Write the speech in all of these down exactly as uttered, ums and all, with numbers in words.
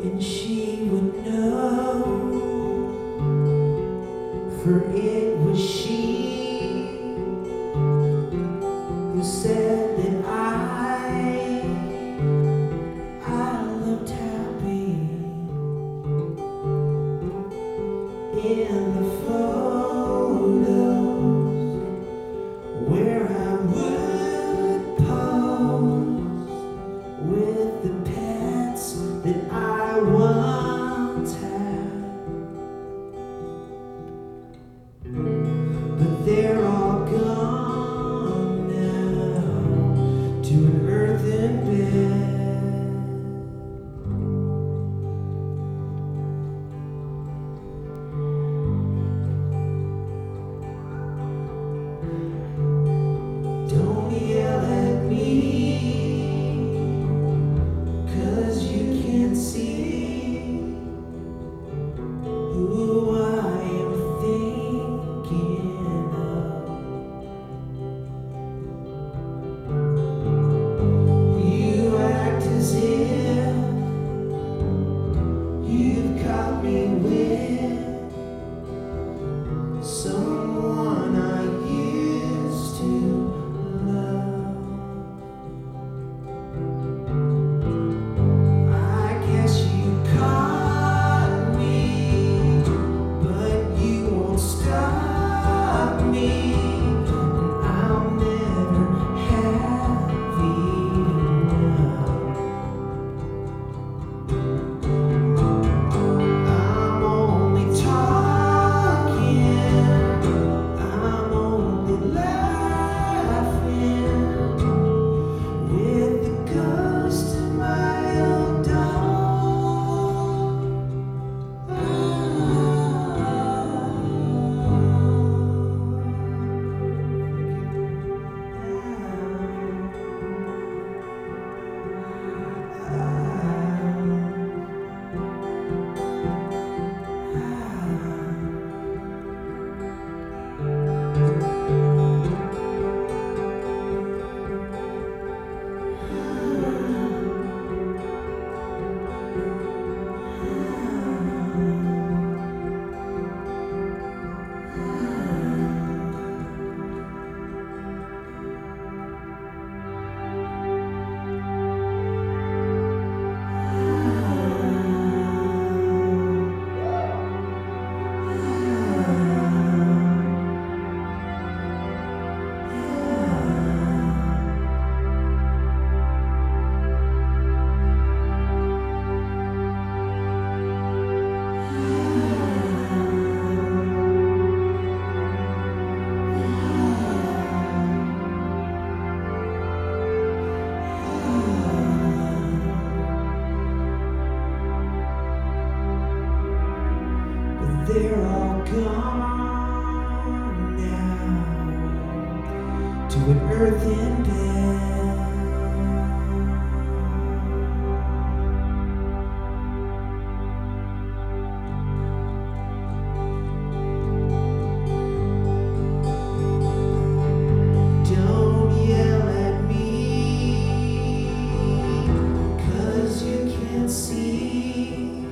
and she would know, for it was she who said that I, I looked happy in the photos where I would pose with the pets that I once had. But they're all gone now to an earthen bed. Don't yell at me, 'cause you can't see who I am thinking of. You act as if you've caught me with someone I used to love. I guess you caught me, but you won't stop me, and I'll never have enough. I'm only talking, I'm only laughing with the ghost of my old dog. They're all gone now to an earthen bed. Don't yell at me, 'cause you can't see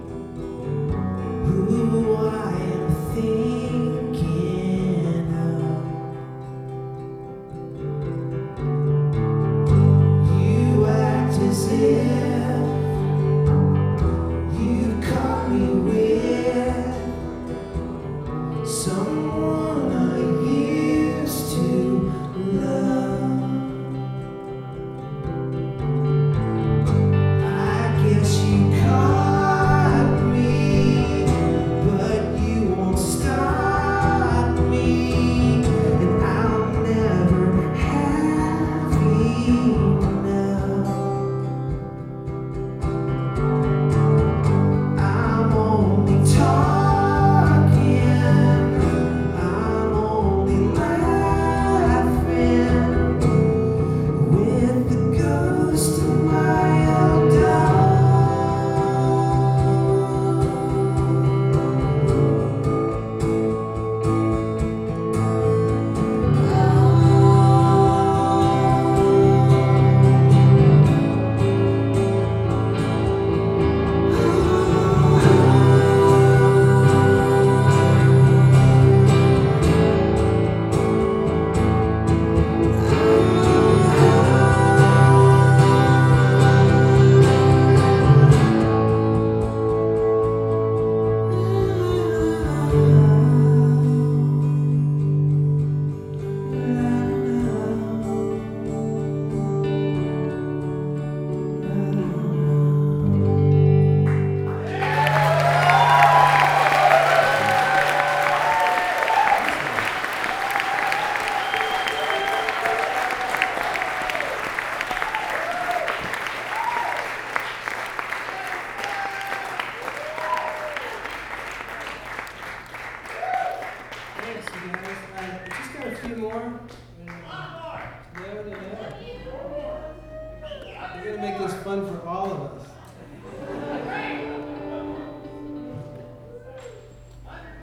who I am thinking of. Any more? No, no, no. We're going to make this fun for all of us.